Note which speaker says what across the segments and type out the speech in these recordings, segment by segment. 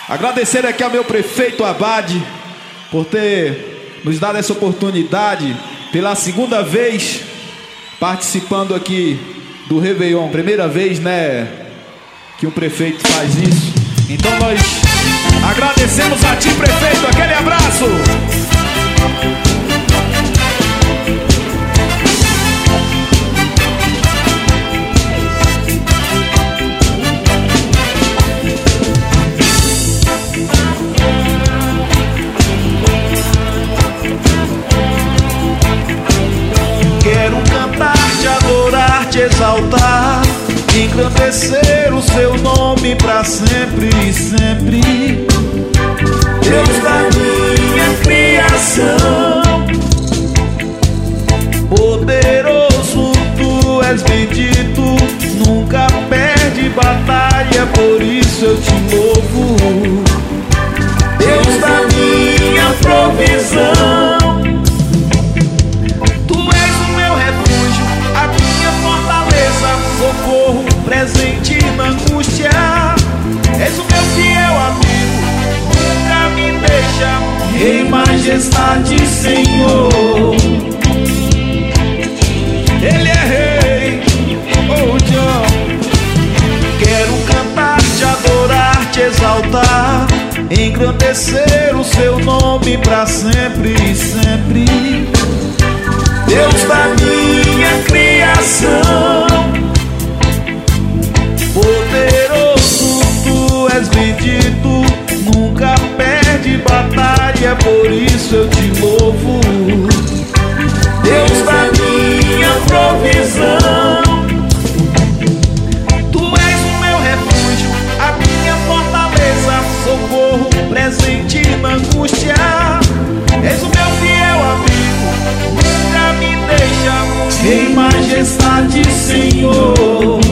Speaker 1: Agradecer aqui ao meu prefeito Abade por ter nos dado essa oportunidade pela segunda vez participando aqui do Réveillon. Primeira vez, né, que um prefeito faz isso. Então nós agradecemos a ti, prefeito. Aquele abraço.
Speaker 2: Quero cantar, te adorar, te exaltar, engrandecer o seu nome pra sempre e sempre. Deus da minha criação, poderoso, tu és bendito, nunca perde batalha, por isso eu te louvo. Deus da minha provisão, socorro presente na angústia. És o meu fiel amigo, nunca me deixa. Rei, majestade, Senhor, Ele é rei, oh John. Quero cantar, te adorar, te exaltar, engrandecer o seu nome pra sempre e sempre. Deus da minha criação, poderoso, tu és bendito, nunca perde batalha, por isso eu te louvo. Deus da minha provisão, tu és o meu refúgio, a minha fortaleza, socorro presente na angústia. És o meu fiel amigo, nunca me deixa. Rei, majestade, Senhor,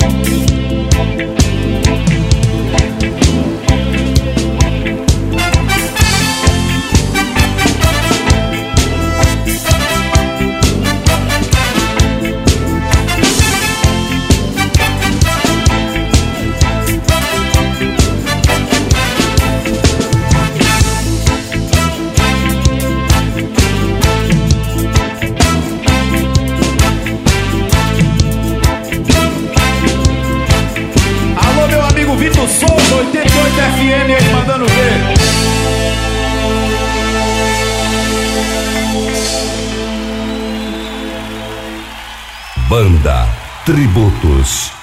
Speaker 2: Vitor Souza, 88 FM, aí mandando ver.
Speaker 3: Banda Tributos.